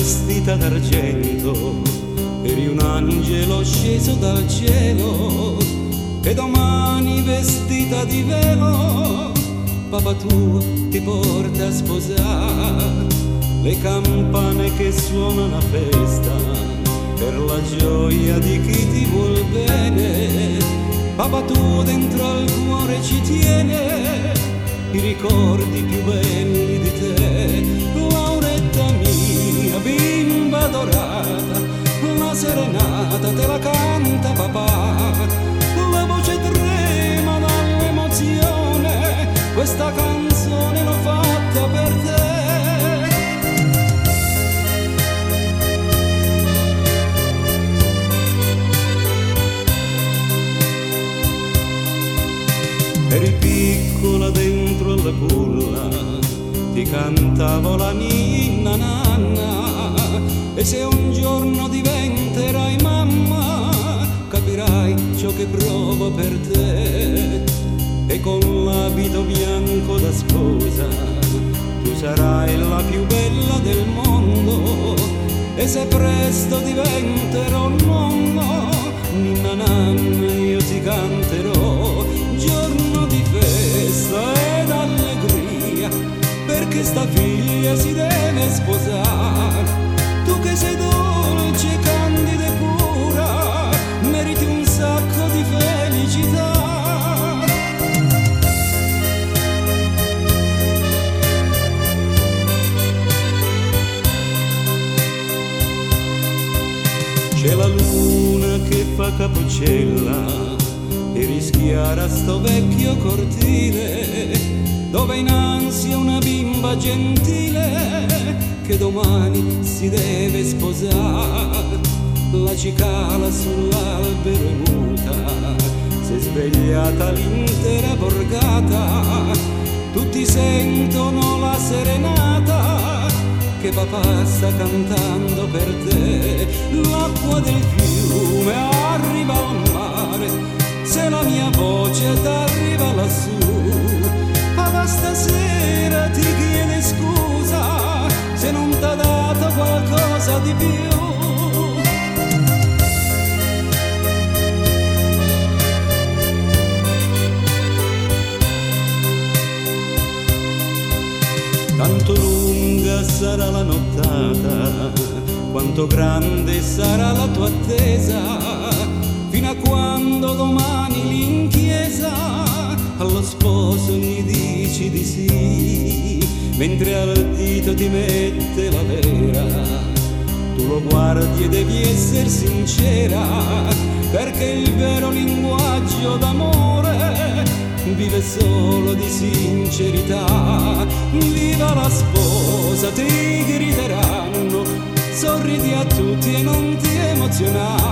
vestita d'argento, eri un angelo sceso dal cielo, e domani vestita di velo, papà tuo ti porta a sposare. Le campane che suonano a festa per la gioia di chi ti vuol bene, papà tuo dentro al cuore ci tiene i ricordi più belli di te. Lauretta mia, bimba dorata, la serenata te la canta papà, la voce trema dall'emozione, questa canzone l'ho fatta per te. Eri piccola dentro alla culla, ti cantavo la ninna nanna, e se un giorno diventerai mamma, capirai ciò che provo per te. E con l'abito bianco da sposa, tu sarai la più bella del mondo, e se presto diventerò nonno, ninna nanna io ti canterò. Giorno di festa ed allegria, perché sta figlia si deve sposare. Tu che sei dolce, candida e pura, meriti un sacco di felicità. C'è la luna che fa capocella e rischiara sto vecchio cortile, dove in ansia una bimba gentile che domani si deve sposare. La cicala sull'albero è muta, si è svegliata l'intera borgata, tutti sentono la serenata che papà sta cantando per te. L'acqua del fiume arriva al mare, se la mia voce t'arriva lassù, papà stasera ti chiede scusa se non t'ha dato qualcosa di più. Tanto lunga sarà la nottata, quanto grande sarà la tua attesa, fino a quando domani lì in chiesa allo sposo gli dici di sì, mentre al dito ti mette la vera. Tu lo guardi e devi essere sincera, perché il vero linguaggio d'amore vive solo di sincerità. Viva la sposa, ti grideranno, sorridi a tutti e non ti emozionare.